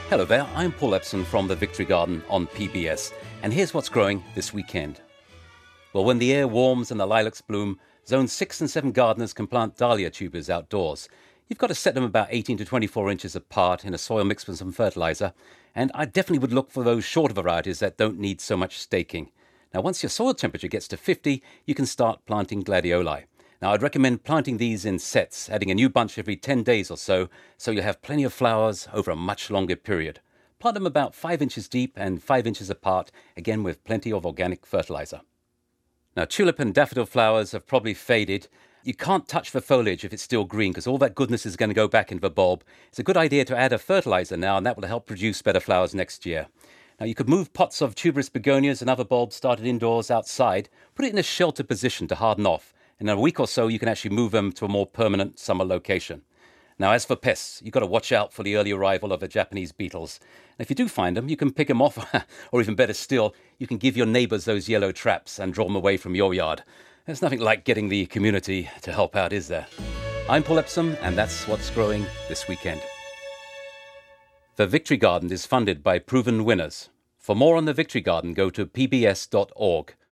Hello there, I'm Paul Epson from the Victory Garden on PBS, and here's what's growing this weekend. Well, when the air warms and the lilacs bloom, Zone 6 and 7 gardeners can plant dahlia tubers outdoors. You've got to set them about 18 to 24 inches apart in a soil mixed with some fertilizer, and I definitely would look for those shorter varieties that don't need so much staking. Now, once your soil temperature gets to 50, you can start planting gladioli. Now, I'd recommend planting these in sets, adding a new bunch every 10 days or so you'll have plenty of flowers over a much longer period. Plant them about 5 inches deep and 5 inches apart, again with plenty of organic fertilizer. Now, tulip and daffodil flowers have probably faded. You can't touch the foliage if it's still green because all that goodness is going to go back into the bulb. It's a good idea to add a fertilizer now, and that will help produce better flowers next year. Now, you could move pots of tuberous begonias and other bulbs started indoors outside, put it in a sheltered position to harden off. In a week or so, you can actually move them to a more permanent summer location. Now, as for pests, you've got to watch out for the early arrival of the Japanese beetles. And if you do find them, you can pick them off, or even better still, you can give your neighbours those yellow traps and draw them away from your yard. There's nothing like getting the community to help out, is there? I'm Paul Epsom, and that's what's growing this weekend. The Victory Garden is funded by proven winners. For more on the Victory Garden, go to pbs.org.